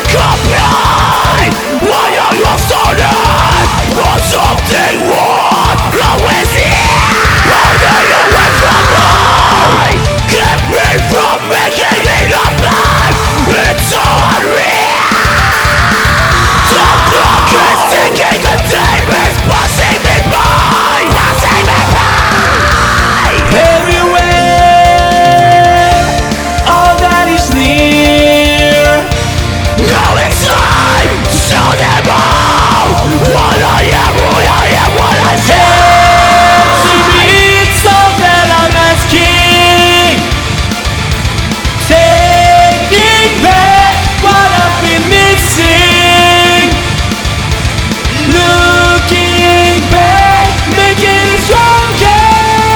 Complain when you're lost on it, or something wrong. Always here, running away from me. Keep me from making it up life. It's unreal. The clock is ticking, the time is passing me by. Passing me by. Everywhere, all that is near. Now it's time to show them all what I am, what I say. To me, it's all that I'm asking. Taking back what I've been missing. Looking back, making it stronger.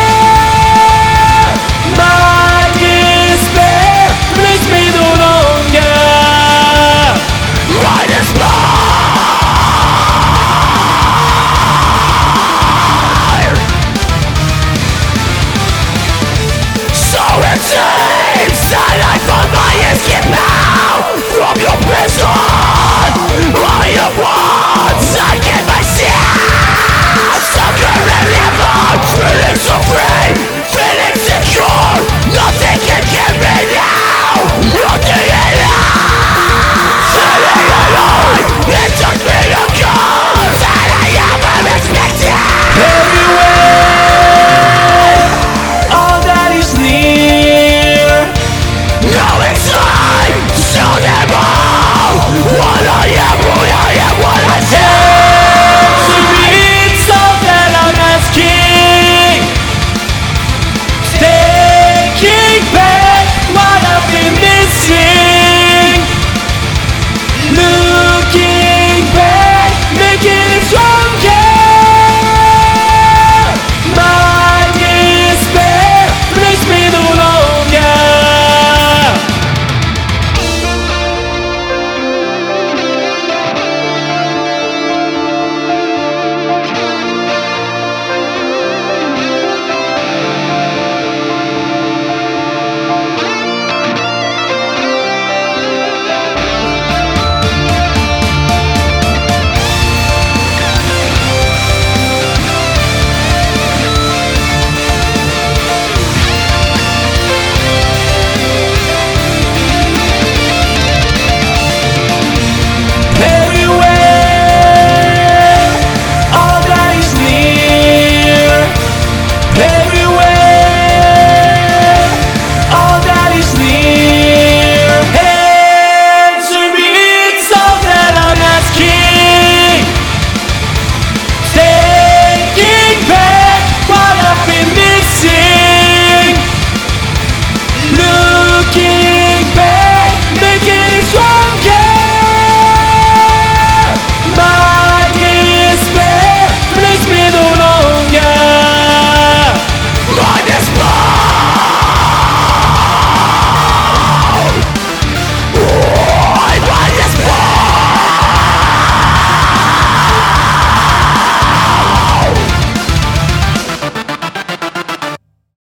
My despair makes me no longer. Right as fire. So it seems that I found my escape now from your prison. I have once taken myself, stuck in a river, feeling so free.